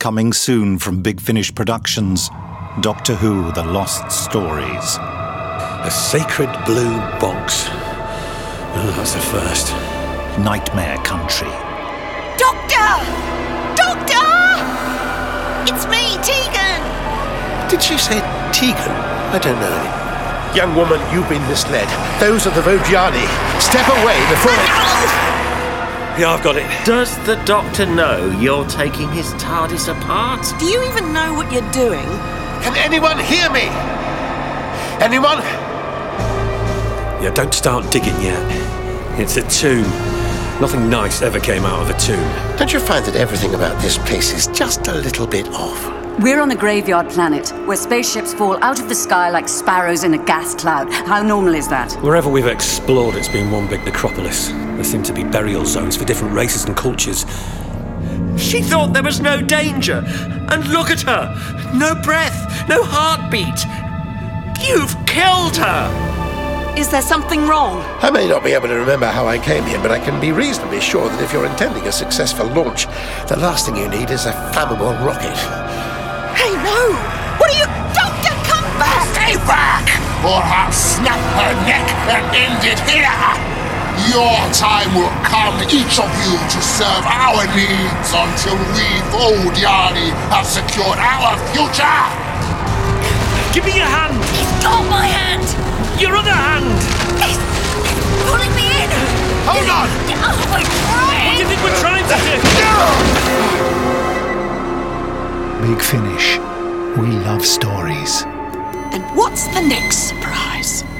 Coming soon from Big Finish Productions, Doctor Who: The Lost Stories. A sacred blue box. Oh, that's a first. Nightmare Country. Doctor! Doctor! It's me, Tegan! Did she say Tegan? I don't know any. Young woman, you've been misled. Those are the Vojani. Step away before Yeah, I've got it. Does the Doctor know you're taking his TARDIS apart? Do you even know what you're doing? Can anyone hear me? Anyone? Yeah, don't start digging yet. It's a tomb. Nothing nice ever came out of a tomb. Don't you find that everything about this place is just a little bit off? We're on a graveyard planet, where spaceships fall out of the sky like sparrows in a gas cloud. How normal is that? Wherever we've explored, it's been one big necropolis. There seem to be burial zones for different races and cultures. She thought there was no danger. And look at her. No breath, no heartbeat. You've killed her. Is there something wrong? I may not be able to remember how I came here, but I can be reasonably sure that if you're intending a successful launch, the last thing you need is a flammable rocket. Hey, no! What are you... Doctor, come back! Stay back, or I'll snap her neck and end it here! Your time will come, each of you, to serve our needs until we, Vojani, have secured our future! Give me your hand. He's got my hand! Your other hand. He's pulling me in! Hold on! Oh, I'm trying! What do you think we're trying to do? Big Finish. We love stories. And what's the next surprise?